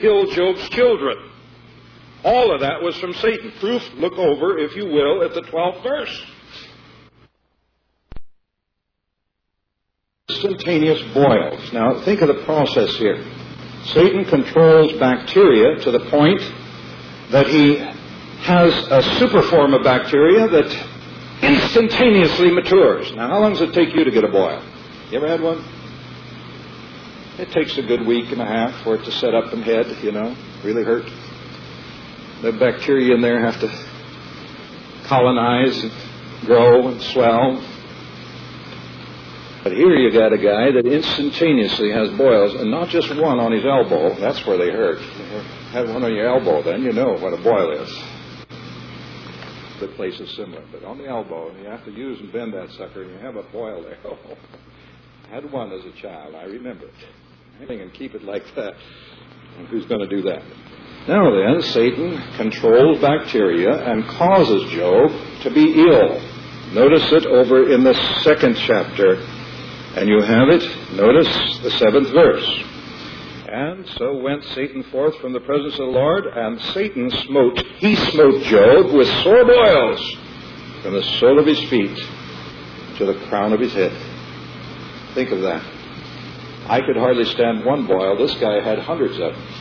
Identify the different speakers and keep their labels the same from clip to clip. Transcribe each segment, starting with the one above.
Speaker 1: kill Job's children. All of that was from Satan. Proof, look over, if you will, at the 12th verse. Instantaneous boils. Now, think of the process here. Satan controls bacteria to the point that he has a superform of bacteria that instantaneously matures. Now, how long does it take you to get a boil? You ever had one? It takes a good week and a half for it to set up and head, really hurt. The bacteria in there have to colonize and grow and swell. But here you got a guy that instantaneously has boils, and not just one on his elbow. That's where they hurt. You have one on your elbow, then you know what a boil is. The place is similar, but on the elbow, you have to use and bend that sucker, and you have a boil there. I had one as a child. I remember it. And keep it like that. And who's going to do that? Now then, Satan controls bacteria and causes Job to be ill. Notice it over in the 2nd chapter. And you have it. Notice the 7th verse. And so went Satan forth from the presence of the Lord, and Satan smote Job with sore boils from the sole of his feet to the crown of his head. Think of that. I could hardly stand one boil. This guy had hundreds of them.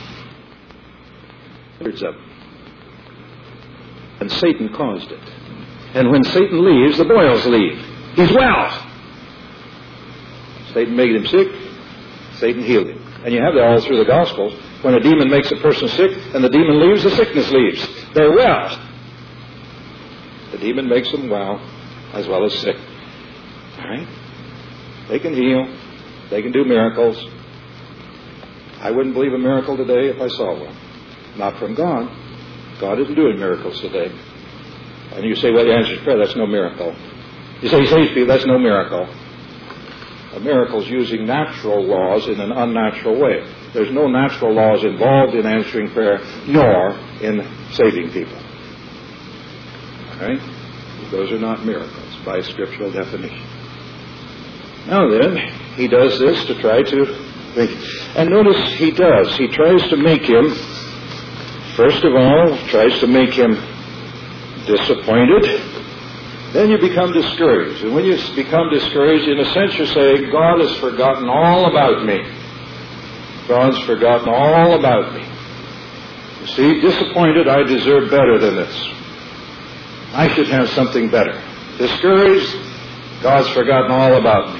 Speaker 1: And Satan caused it. And when Satan leaves, the boils leave. He's well. Satan made him sick. Satan healed him. And you have that all through the Gospels. When a demon makes a person sick and the demon leaves, the sickness leaves. They're well. The demon makes them well as sick. All right? They can heal. They can do miracles. I wouldn't believe a miracle today if I saw one. Not from God. God isn't doing miracles today. And you say, well, the answer is prayer. That's no miracle. You say, he saves people. That's no miracle. A miracle is using natural laws in an unnatural way. There's no natural laws involved in answering prayer, nor in saving people. All right? Those are not miracles by scriptural definition. Now then, he does this to try to make... And notice he does. He tries to make him, first of all, tries to make him disappointed. Then you become discouraged. And when you become discouraged, in a sense you're saying, God has forgotten all about me. God's forgotten all about me. You see, disappointed, I deserve better than this. I should have something better. Discouraged, God's forgotten all about me.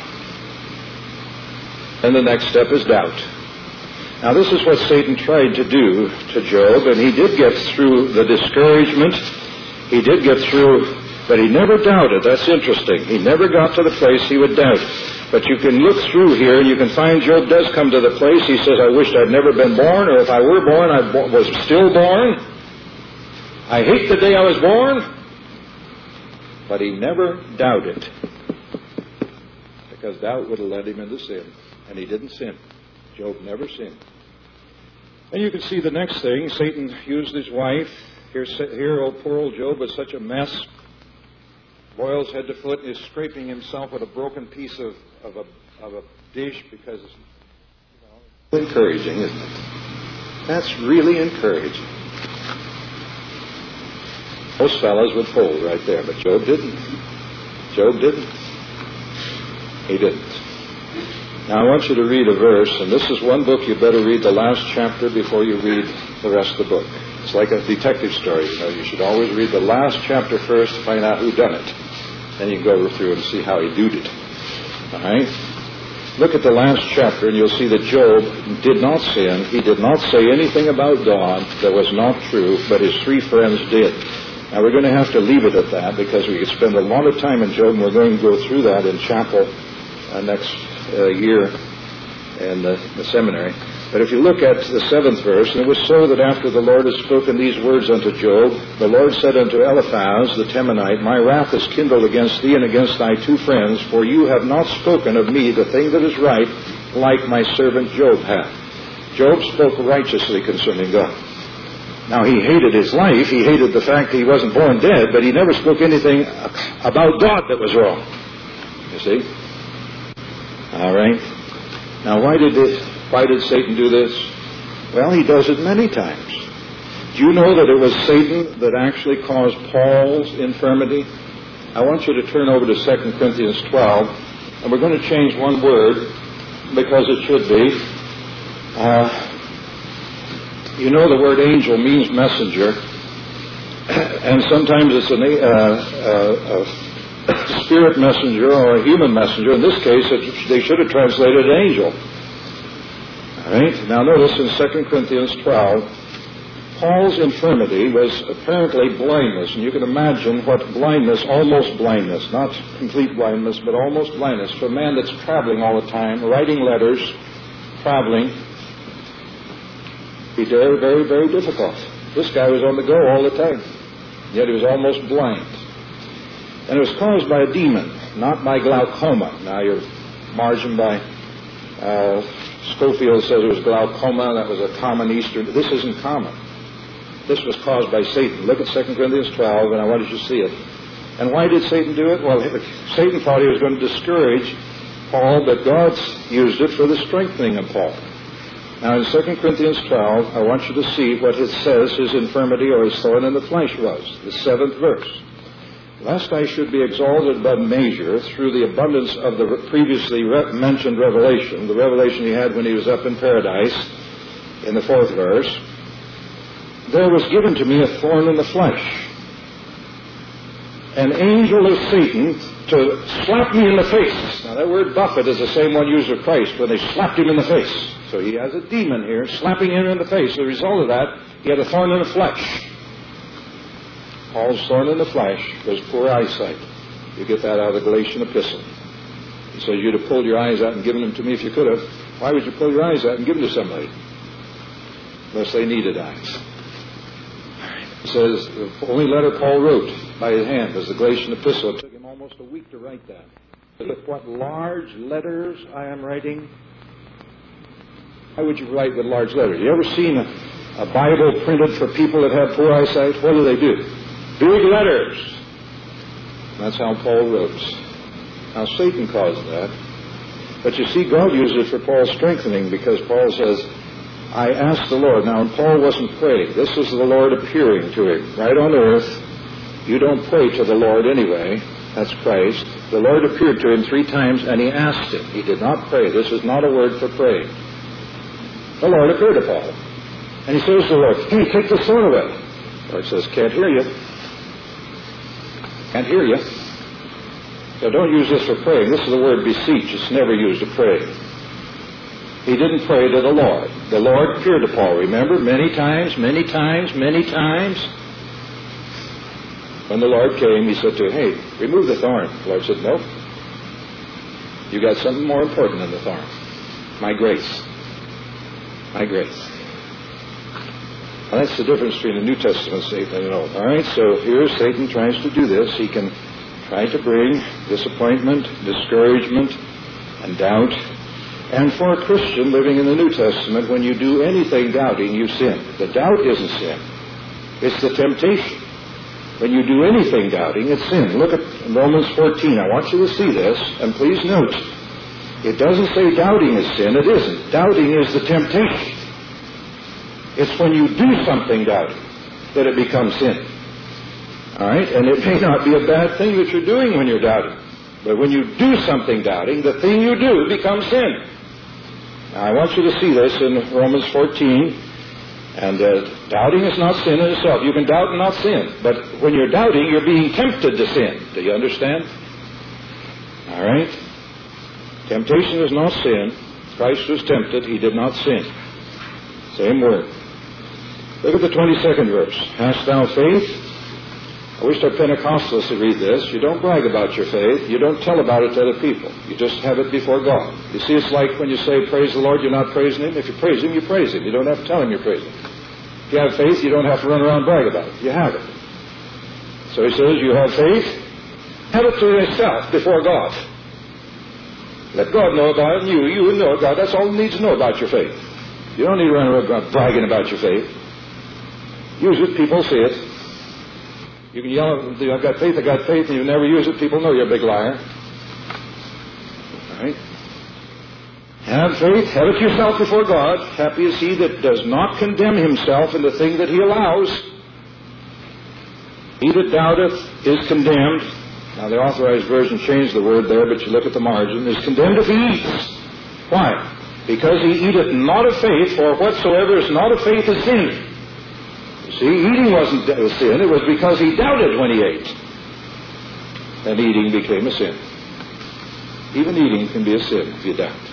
Speaker 1: And the next step is doubt. Now this is what Satan tried to do to Job, and he did get through the discouragement. He did get through, but he never doubted. That's interesting. He never got to the place he would doubt. But you can look through here, and you can find Job does come to the place. He says, I wished I'd never been born, or if I were born, I was still born. I hate the day I was born. But he never doubted. Because doubt would have led him into sin. And he didn't sin. Job never sinned. And you can see the next thing. Satan used his wife. Here, poor old Job was such a mess. Boils head to foot, and is scraping himself with a broken piece of a dish because it's encouraging, isn't it? That's really encouraging. Most fellows would fold right there, but Job didn't. Job didn't. He didn't. Now I want you to read a verse, and this is one book you better read the last chapter before you read the rest of the book. It's like a detective story, You should always read the last chapter first to find out who done it. Then you can go through and see how he did it. All right? Look at the last chapter, and you'll see that Job did not sin. He did not say anything about God that was not true, but his three friends did. Now we're going to have to leave it at that because we could spend a lot of time in Job, and we're going to go through that in chapel next year in the seminary. But if you look at the 7th verse, and it was so that after the Lord had spoken these words unto Job, the Lord said unto Eliphaz the Temanite, My wrath is kindled against thee and against thy two friends, for you have not spoken of me the thing that is right, like my servant Job hath. Job spoke righteously concerning God. Now he hated his life, he hated the fact that he wasn't born dead, but he never spoke anything about God that was wrong. You see? All right. Now why did Satan do this? Well, he does it many times. Do you know that it was Satan that actually caused Paul's infirmity? I want you to turn over to 2 Corinthians 12, and we're going to change one word because it should be. You know the word angel means messenger, and sometimes it's a spirit messenger or a human messenger. In this case, they should have translated angel. All right? Now notice in 2 Corinthians 12, Paul's infirmity was apparently blindness, and you can imagine what blindness, almost blindness, not complete blindness, but almost blindness, for a man that's traveling all the time, writing letters, traveling, be very, very, very difficult. This guy was on the go all the time, yet he was almost blind. And it was caused by a demon, not by glaucoma. Now you're margined by, Schofield says it was glaucoma, that was a common Eastern. This isn't common. This was caused by Satan. Look at 2 Corinthians 12, and I wanted you to see it. And why did Satan do it? Well, Satan thought he was going to discourage Paul, but God used it for the strengthening of Paul. Now, in 2 Corinthians 12, I want you to see what it says his infirmity or his thorn in the flesh was. The 7th verse. Lest I should be exalted above measure through the abundance of the previously mentioned revelation, the revelation he had when he was up in paradise, in the 4th verse, there was given to me a thorn in the flesh, an angel of Satan to slap me in the face. Now that word buffet is the same one used of Christ when they slapped him in the face. So he has a demon here slapping him in the face. As a result of that, he had a thorn in the flesh. Paul's thorn in the flesh was poor eyesight. You get that out of the Galatian epistle. He says you'd have pulled your eyes out and given them to me if you could have. Why would you pull your eyes out and give them to somebody? Unless they needed eyes. It says the only letter Paul wrote by his hand was the Galatian epistle. It took him almost a week to write that. Look what large letters I am writing. Why would you write with large letters? You ever seen a Bible printed for people that have poor eyesight? What do? Big letters. That's how Paul wrote. Now Satan caused that. But you see, God used it for Paul's strengthening, because Paul says, I asked the Lord. Now, and Paul wasn't praying. This was the Lord appearing to him. Right on earth, you don't pray to the Lord anyway. That's Christ. The Lord appeared to him 3 times, and he asked him. He did not pray. This is not a word for praying. The Lord appeared to Paul. And he says to the Lord, hey, take this thorn away. The Lord says, can't hear you. Can't hear you. So don't use this for praying. This is the word beseech. It's never used to pray. He didn't pray to the Lord. The Lord appeared to Paul, remember, many times. When the Lord came, he said to him, hey, remove the thorn. The Lord said, no. You got something more important than the thorn. My grace. My grace. Well, that's the difference between the New Testament Satan and the Old. All right, so here Satan tries to do this. He can try to bring disappointment, discouragement, and doubt. And for a Christian living in the New Testament, when you do anything doubting, you sin. The doubt isn't sin. It's the temptation. When you do anything doubting, it's sin. Look at Romans 14. I want you to see this, and please note, it doesn't say doubting is sin. It isn't. Doubting is the temptation. It's when you do something doubting that it becomes sin. All right? And it may not be a bad thing that you're doing when you're doubting. But when you do something doubting, the thing you do becomes sin. Now, I want you to see this in Romans 14. And doubting is not sin in itself. You can doubt and not sin. But when you're doubting, you're being tempted to sin. Do you understand? All right? Temptation is not sin. Christ was tempted. He did not sin. Same word. Look at the 22nd verse. Hast thou faith? I wish our Pentecostals would read this. You don't brag about your faith. You don't tell about it to other people. You just have it before God. You see, it's like when you say, praise the Lord, you're not praising Him. If you praise Him, you praise Him. You don't have to tell Him you're praising Him. If you have faith, you don't have to run around and brag about it. You have it. So he says, you have faith. Have it to yourself before God. Let God know about it, and you know God. That's all He needs to know about your faith. You don't need to run around bragging about your faith. Use it, people see it. You can yell, I've got faith, and you never use it. People know you're a big liar. All right? Have faith, have it yourself before God. Happy is he that does not condemn himself in the thing that he allows. He that doubteth is condemned. Now the Authorized Version changed the word there, but you look at the margin. Is condemned if he eats. Why? Because he eateth not of faith, for whatsoever is not of faith is sin. You see, eating wasn't a sin. It was because he doubted when he ate. And eating became a sin. Even eating can be a sin if you doubt.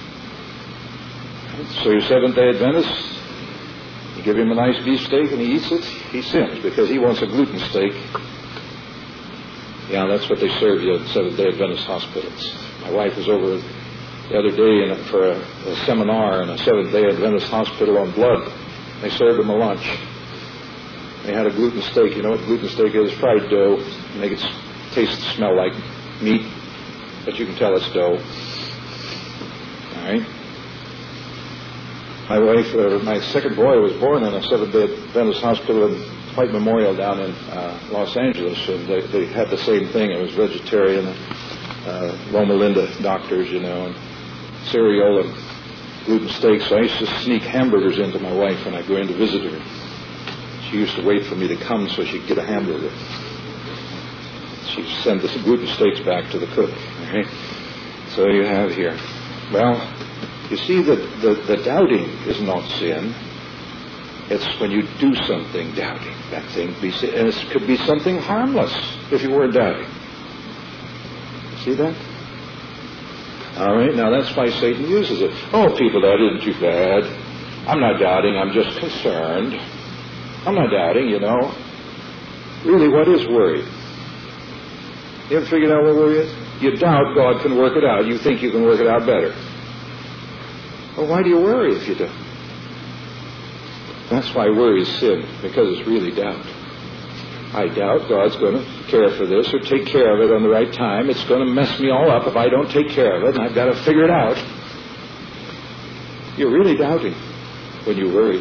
Speaker 1: So your Seventh-day Adventist, you give him a nice beef steak and he eats it, he sins because he wants a gluten steak. Yeah, that's what they serve you at Seventh-day Adventist hospitals. My wife was over the other day for a seminar in a Seventh-day Adventist hospital on blood. They served them a lunch. They had a gluten steak. You know what gluten steak is? Fried dough. Make it taste and smell like meat, but you can tell it's dough. All right. My wife, my second boy was born in a Seventh-day Adventist hospital in White Memorial down in Los Angeles, and they had the same thing. It was vegetarian, Loma Linda doctors, you know, and cereal and gluten steak. So I used to sneak hamburgers into my wife when I go in to visit her. She used to wait for me to come so she'd get a hamburger. She'd send the gluten steaks back to the cook. Right? So you have here. Well, you see that the doubting is not sin. It's when you do something doubting. That thing be sin. And it could be something harmless if you weren't doubting. See that? All right, now that's why Satan uses it. Oh, people, that isn't too bad. I'm not doubting, I'm just concerned. I'm not doubting, you know. Really, what is worry? You ever figured out what worry is? You doubt God can work it out. You think you can work it out better. Well, why do you worry if you do? That's why worry is sin, because it's really doubt. I doubt God's going to care for this or take care of it on the right time. It's going to mess me all up if I don't take care of it, and I've got to figure it out. You're really doubting when you worry.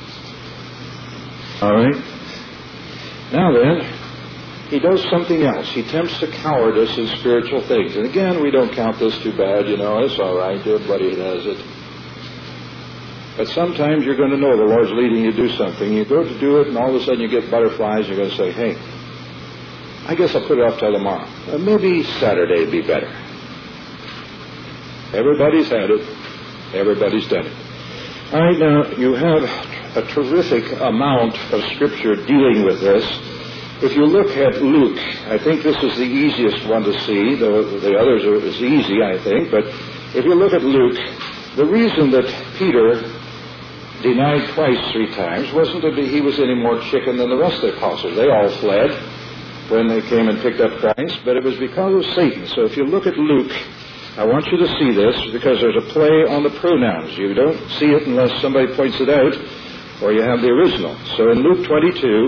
Speaker 1: All right? Now then, he does something else. He tempts to cowardice in spiritual things. And again, we don't count this too bad, you know. It's all right. Everybody does it. But sometimes you're going to know the Lord's leading you to do something. You go to do it, and all of a sudden you get butterflies. You're going to say, hey, I guess I'll put it off till tomorrow. Maybe Saturday would be better. Everybody's had it. Everybody's done it. All right, now, you have a terrific amount of Scripture dealing with this. If you look at Luke, I think this is the easiest one to see. The others are as easy, I think. But if you look at Luke, the reason that Peter denied twice 3 times wasn't that he was any more chicken than the rest of the apostles. They all fled when they came and picked up Christ, but it was because of Satan. So if you look at Luke, I want you to see this because there's a play on the pronouns. You don't see it unless somebody points it out or you have the original. So in Luke 22,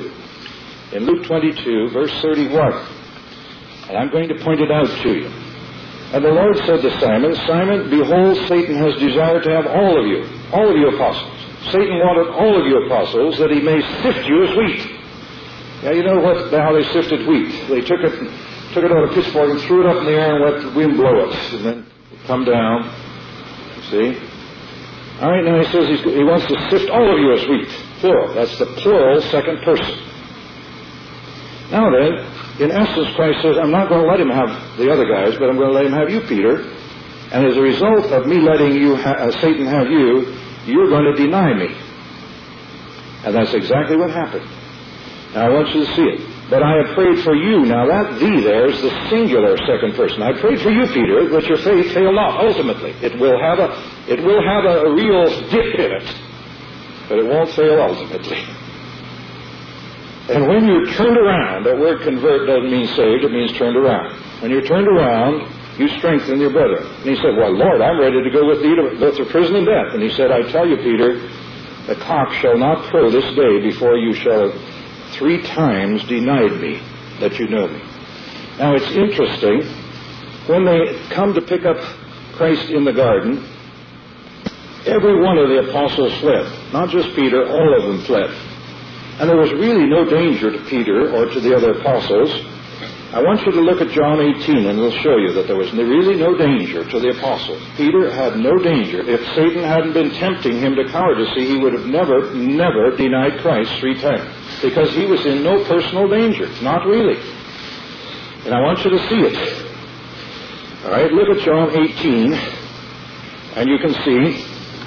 Speaker 1: verse 31, and I'm going to point it out to you. And the Lord said to Simon, Simon, behold, Satan has desired to have all of you apostles. Satan wanted all of you apostles that he may sift you as wheat. Now, you know how they sifted wheat. They took it on a pitchfork and threw it up in the air and let the wind blow it. And then it come down. See? All right, now he says he wants to sift all of you as wheat. Plural. That's the plural second person. Now then, in essence, Christ says, I'm not going to let him have the other guys, but I'm going to let him have you, Peter. And as a result of me letting you Satan have you, you're going to deny me. And that's exactly what happened. Now, I want you to see it. But I have prayed for you. Now, that thee there is the singular second person. I prayed for you, Peter, that your faith fail not ultimately. It will have a real dip in it, but it won't fail ultimately. And when you're turned around, that word convert doesn't mean saved, it means turned around. When you're turned around, you strengthen your brother. And he said, well, Lord, I'm ready to go with thee to both to prison and death. And he said, I tell you, Peter, the cock shall not crow this day before you shall have 3 times denied me that you know me. Now, it's interesting, when they come to pick up Christ in the garden, every one of the apostles fled. Not just Peter, all of them fled. And there was really no danger to Peter or to the other apostles. I want you to look at John 18, and it'll show you that there was really no danger to the apostles. Peter had no danger. If Satan hadn't been tempting him to cowardice, he would have never denied Christ 3 times, because he was in no personal danger. Not really. And I want you to see it. All right, look at John 18, and you can see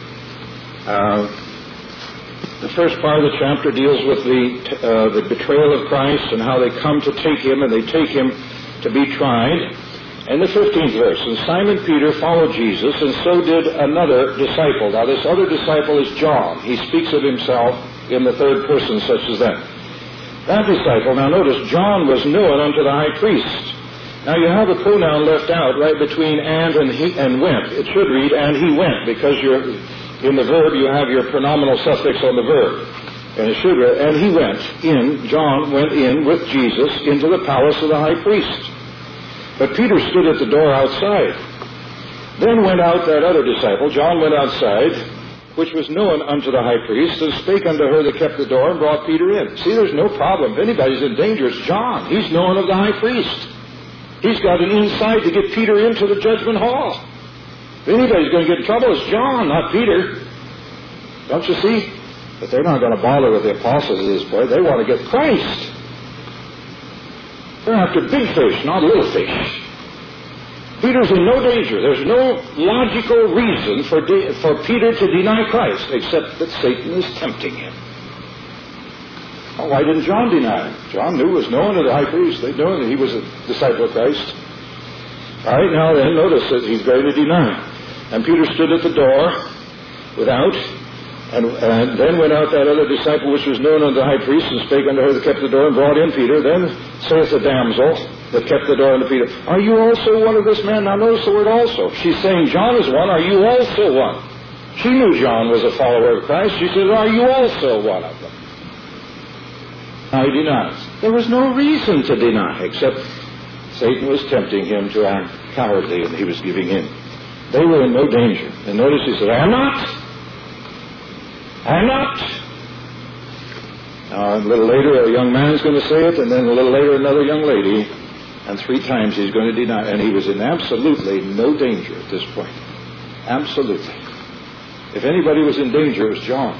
Speaker 1: the first part of the chapter deals with the betrayal of Christ and how they come to take him, and they take him to be tried. And the 15th verse, and Simon Peter followed Jesus, and so did another disciple. Now this other disciple is John. He speaks of himself in the third person, such as that. That disciple, now notice, John was known unto the high priest. Now you have a pronoun left out right between and he and went. It should read, and he went, because in the verb you have your pronominal suffix on the verb. And it should read, and he went in, John went in with Jesus into the palace of the high priest. But Peter stood at the door outside. Then went out that other disciple, John went outside, which was known unto the high priest, and spake unto her that kept the door, and brought Peter in. See, there's no problem. If anybody's in danger, it's John. He's known of the high priest. He's got an inside to get Peter into the judgment hall. If anybody's going to get in trouble, it's John, not Peter. Don't you see? But they're not going to bother with the apostles at this point. They want to get Christ. They're after big fish, not little fish. Peter's in no danger. There's no logical reason for Peter to deny Christ, except that Satan is tempting him. Well, why didn't John deny him? John was known to the high priest. They knew that he was a disciple of Christ. All right, now then, notice that he's going to deny. And Peter stood at the door without, and then went out that other disciple which was known unto the high priest, and spake unto her that kept the door, and brought in Peter. Then saith the damsel that kept the door unto Peter, Are you also one of this man? Now notice the word also. She's saying, John is one, are you also one? She knew John was a follower of Christ. She says, Are you also one of them? Now he denies. There was no reason to deny, except Satan was tempting him to act cowardly, and he was giving in. They were in no danger. And notice he said, I am not. I am not. Now a little later a young man is going to say it, and then a little later another young lady, and 3 times he's going to deny. And he was in absolutely no danger at this point. Absolutely. If anybody was in danger, it was John.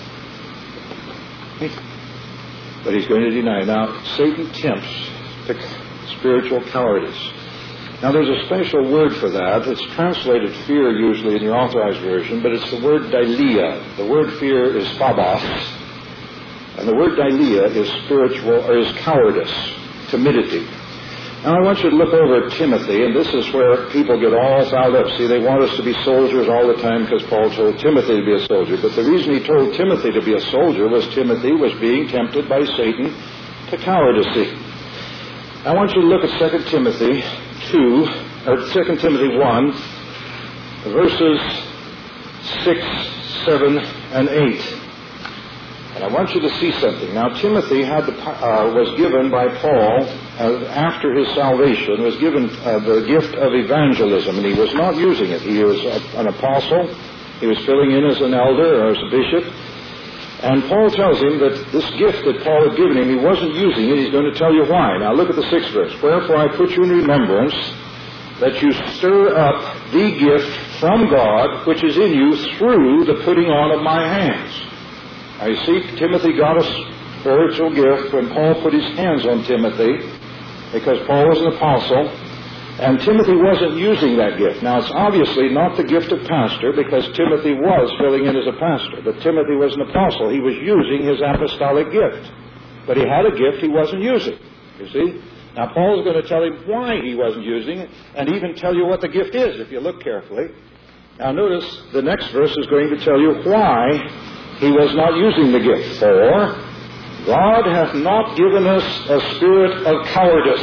Speaker 1: But he's going to deny. Now, Satan tempts to spiritual cowardice. Now, there's a special word for that. It's translated fear usually in the Authorized Version, but it's the word dileia. The word fear is phobos, and the word dileia is spiritual, or is cowardice, timidity. Now, I want you to look over at Timothy, and this is where people get all fouled up. See, they want us to be soldiers all the time because Paul told Timothy to be a soldier. But the reason he told Timothy to be a soldier was Timothy was being tempted by Satan to cowardice. I want you to look at 2 Timothy 2 Timothy 1, verses 6, 7, and 8. And I want you to see something. Now, Timothy was given by Paul, after his salvation, was given the gift of evangelism, and he was not using it. He was an apostle. He was filling in as an elder or as a bishop. And Paul tells him that this gift that Paul had given him, he wasn't using it. He's going to tell you why. Now, look at the 6th verse. Wherefore I put you in remembrance that you stir up the gift from God which is in you through the putting on of my hands. Now you see, Timothy got a spiritual gift when Paul put his hands on Timothy, because Paul was an apostle, and Timothy wasn't using that gift. Now it's obviously not the gift of pastor, because Timothy was filling in as a pastor, but Timothy was an apostle. He was using his apostolic gift, but he had a gift he wasn't using, you see. Now Paul's going to tell him why he wasn't using it, and even tell you what the gift is, if you look carefully. Now notice, the next verse is going to tell you why he was not using the gift. For God hath not given us a spirit of cowardice.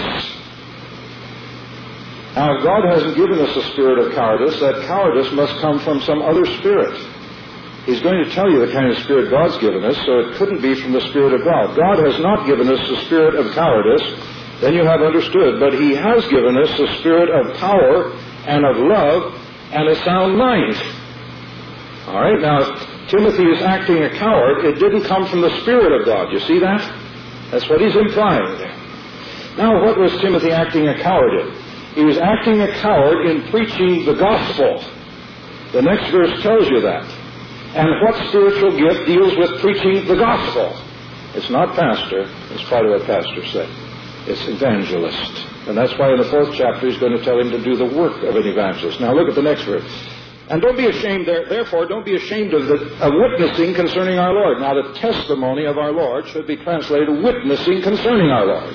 Speaker 1: Now, if God hasn't given us a spirit of cowardice, that cowardice must come from some other spirit. He's going to tell you the kind of spirit God's given us, so it couldn't be from the Spirit of God. God has not given us the spirit of cowardice, then you have understood, but He has given us the spirit of power and of love and a sound mind. All right, now, Timothy is acting a coward. It didn't come from the Spirit of God. You see that? That's what he's implying there. Now, what was Timothy acting a coward in? He was acting a coward in preaching the gospel. The next verse tells you that. And what spiritual gift deals with preaching the gospel? It's not pastor. It's part of what pastor said. It's evangelist. And that's why in the 4th chapter he's going to tell him to do the work of an evangelist. Now look at the next verse. And don't be ashamed, therefore, don't be ashamed of witnessing concerning our Lord. Now the testimony of our Lord should be translated witnessing concerning our Lord.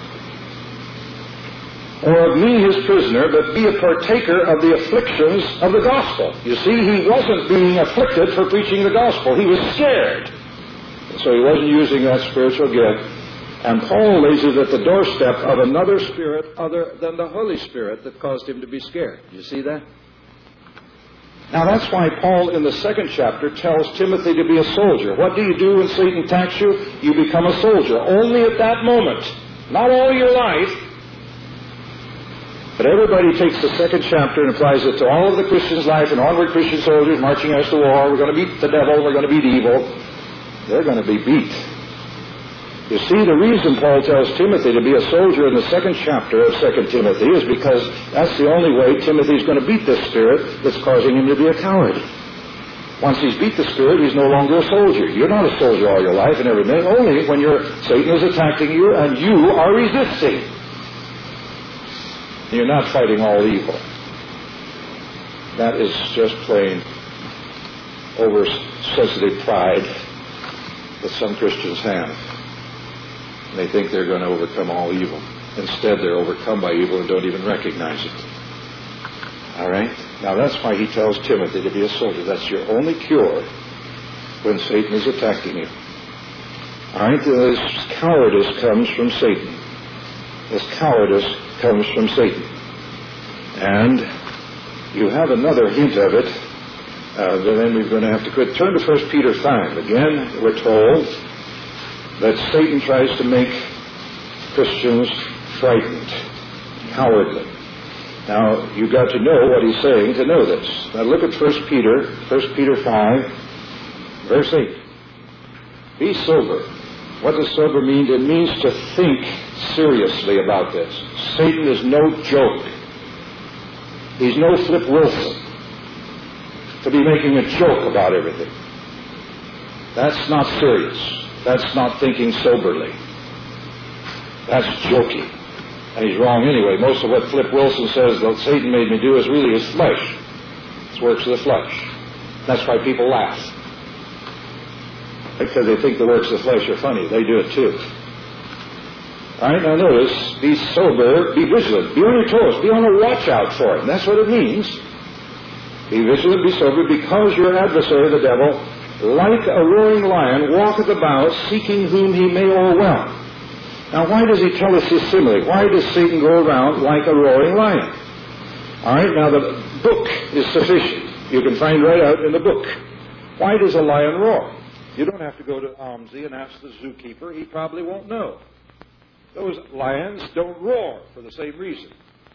Speaker 1: Or of me his prisoner, but be a partaker of the afflictions of the gospel. You see, he wasn't being afflicted for preaching the gospel. He was scared. So he wasn't using that spiritual gift. And Paul lays it at the doorstep of another spirit other than the Holy Spirit that caused him to be scared. You see that? Now that's why Paul in the 2nd chapter tells Timothy to be a soldier. What do you do when Satan attacks you? You become a soldier. Only at that moment. Not all your life. But everybody takes the 2nd chapter and applies it to all of the Christian's life, and onward Christian soldiers marching us to war. We're going to beat the devil. We're going to beat evil. They're going to be beat. You see, the reason Paul tells Timothy to be a soldier in the 2nd chapter of 2 Timothy is because that's the only way Timothy's going to beat this spirit that's causing him to be a coward. Once he's beat the spirit, he's no longer a soldier. You're not a soldier all your life and every minute, only when Satan is attacking you and you are resisting. You're not fighting all evil. That is just plain oversensitive pride that some Christians have. They think they're going to overcome all evil. Instead, they're overcome by evil and don't even recognize it. All right? Now, that's why he tells Timothy to be a soldier. That's your only cure when Satan is attacking you. All right? This cowardice comes from Satan. This cowardice comes from Satan. And you have another hint of it. Then we're going to have to quit. Turn to 1 Peter 5. Again, we're told that Satan tries to make Christians frightened, cowardly. Now, you've got to know what he's saying to know this. Now look at 1 Peter 5, verse 8. Be sober. What does sober mean? It means to think seriously about this. Satan is no joke. He's no Flip Wilson to be making a joke about everything. That's not serious. That's not thinking soberly. That's joking. And he's wrong anyway. Most of what Flip Wilson says that Satan made me do is really his flesh. It's works of the flesh. That's why people laugh. Because they think the works of the flesh are funny. They do it too. All right, now notice, be sober, be vigilant, be on your toes, be on a watch out for it. And that's what it means. Be vigilant, be sober, because your adversary, the devil, like a roaring lion, walketh about, seeking whom he may overwhelm. Now, why does he tell us this simile? Why does Satan go around like a roaring lion? All right, now the book is sufficient. You can find right out in the book. Why does a lion roar? You don't have to go to Omzi and ask the zookeeper. He probably won't know. Those lions don't roar for the same reason.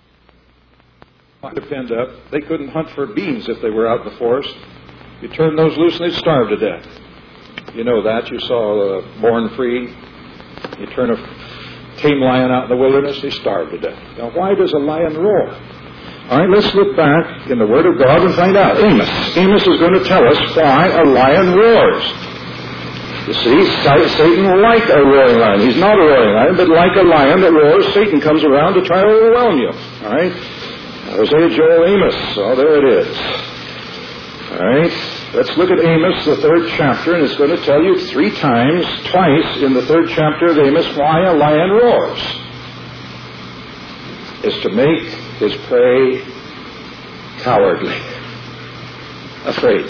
Speaker 1: They couldn't hunt for beans if they were out in the forest. You turn those loose and they'd starve to death. You know that. You saw Born Free. You turn a tame lion out in the wilderness, they starve to death. Now, why does a lion roar? All right, let's look back in the Word of God and find out. Amos is going to tell us why a lion roars. You see, Satan will like a roaring lion. He's not a roaring lion, but like a lion that roars, Satan comes around to try to overwhelm you. All right? Hosea, Joel, Amos. Oh, there it is. All right? Let's look at Amos, the 3rd chapter, and it's going to tell you twice in the 3rd chapter of Amos, why a lion roars. It's to make his prey cowardly, afraid.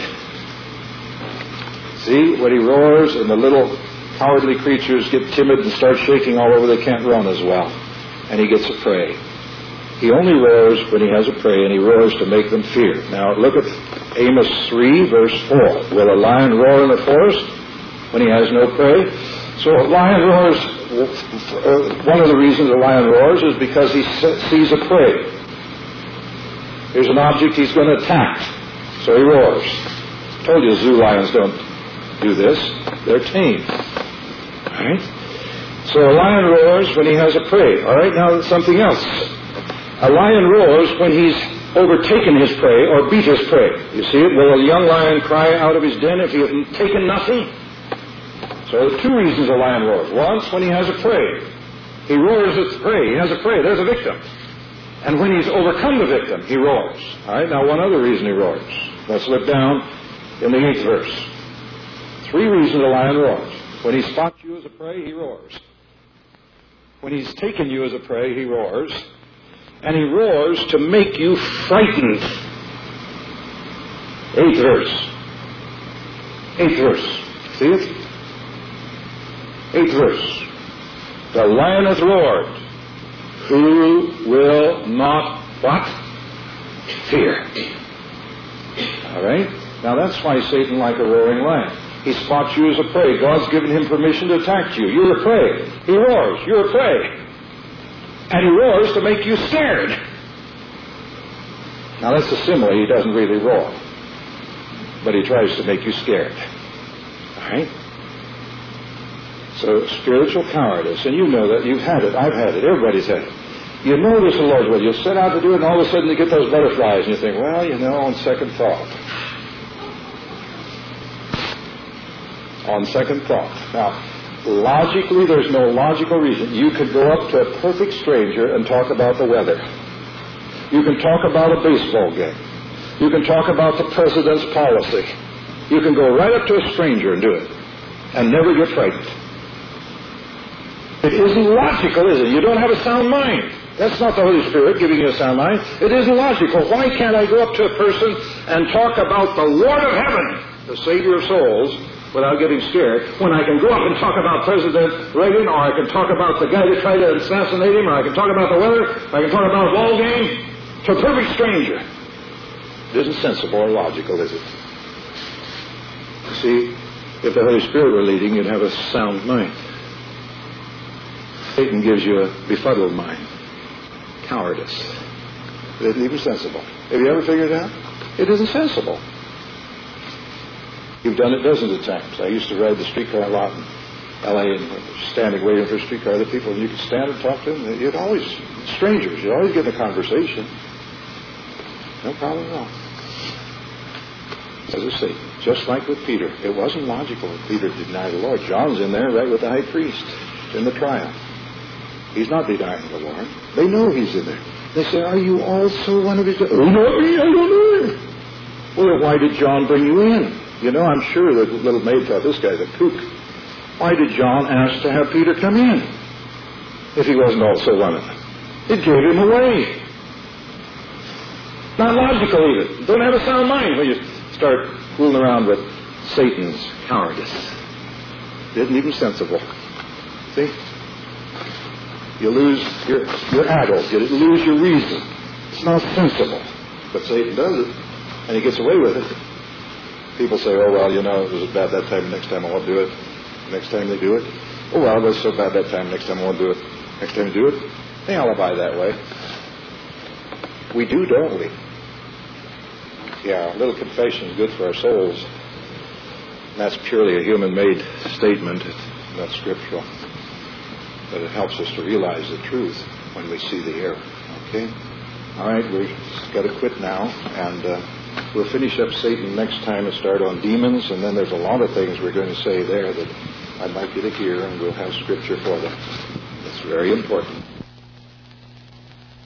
Speaker 1: See, when he roars and the little cowardly creatures get timid and start shaking all over, they can't run as well. And he gets a prey. He only roars when he has a prey, and he roars to make them fear. Now, look at Amos 3, verse 4. Will a lion roar in the forest when he has no prey? So a lion roars, one of the reasons a lion roars is because he sees a prey. There's an object he's going to attack, so he roars. I told you zoo lions don't do this. They're tame. All right? So a lion roars when he has a prey. All right, now something else. A lion roars when he's overtaken his prey or beat his prey. You see it? Will a young lion cry out of his den if he has taken nothing? So there are two reasons a lion roars. Once, when he has a prey. He roars at the prey. He has a prey. There's a victim. And when he's overcome the victim, he roars. All right, now one other reason he roars. Let's look down in the 8th verse. 3 reasons a lion roars. When he spots you as a prey, he roars. When he's taken you as a prey, he roars. And he roars to make you frightened. 8th verse. 8th verse. See it? 8th verse. The lion hath roared. Who will not what? Fear. All right? Now that's why Satan like a roaring lion. He spots you as a prey. God's given him permission to attack you. You're a prey. He roars. You're a prey. And he roars to make you scared. Now that's a simile. He doesn't really roar. But he tries to make you scared. All right? So spiritual cowardice. And you know that. You've had it. I've had it. Everybody's had it. You know this the Lord's will. You set out to do it and all of a sudden you get those butterflies and you think, well, you know, on second thought. On second thought. Now, logically, there's no logical reason. You could go up to a perfect stranger and talk about the weather. You can talk about a baseball game. You can talk about the president's policy. You can go right up to a stranger and do it and never get frightened. It isn't logical, is it? You don't have a sound mind. That's not the Holy Spirit giving you a sound mind. It isn't logical. Why can't I go up to a person and talk about the Lord of Heaven, the Savior of souls, without getting scared, when I can go up and talk about President Reagan, or I can talk about the guy that tried to assassinate him, or I can talk about the weather, or I can talk about a ball game, to a perfect stranger. It isn't sensible or logical, is it? You see, if the Holy Spirit were leading, you'd have a sound mind. Satan gives you a befuddled mind. Cowardice. It isn't even sensible. Have you ever figured it out? It isn't sensible. You've done it dozens of times. I used to ride the streetcar a lot in L.A. and standing waiting for a streetcar. The people, you could stand and talk to them. You'd always, strangers, you'd always get in a conversation. No problem at all. As I say, just like with Peter, it wasn't logical that Peter denied the Lord. John's in there right with the high priest in the trial. He's not denying the Lord. They know he's in there. They say, are you also one of his... Oh, not me, I don't know. Well, then why did John bring you in? You know, I'm sure the little maid thought, this guy's a kook. Why did John ask to have Peter come in if he wasn't also one of them? It gave him away. Not logical even. Don't have a sound mind when you start fooling around with Satan's cowardice. It isn't even sensible. See? You lose your adult. You lose your reason. It's not sensible. But Satan does it, and he gets away with it. People say, oh, well, you know, it was bad that time, next time I won't do it. Next time they do it. Oh, well, it was so bad that time, next time I won't do it. Next time you do it. They alibi that way. We do, don't we? Yeah, a little confession is good for our souls. That's purely a human-made statement. It's not scriptural. But it helps us to realize the truth when we see the error. Okay? All right, we've got to quit now, and we'll finish up Satan next time and start on demons, and then there's a lot of things we're going to say there that I'd like you to hear, and we'll have scripture for them. It's very important.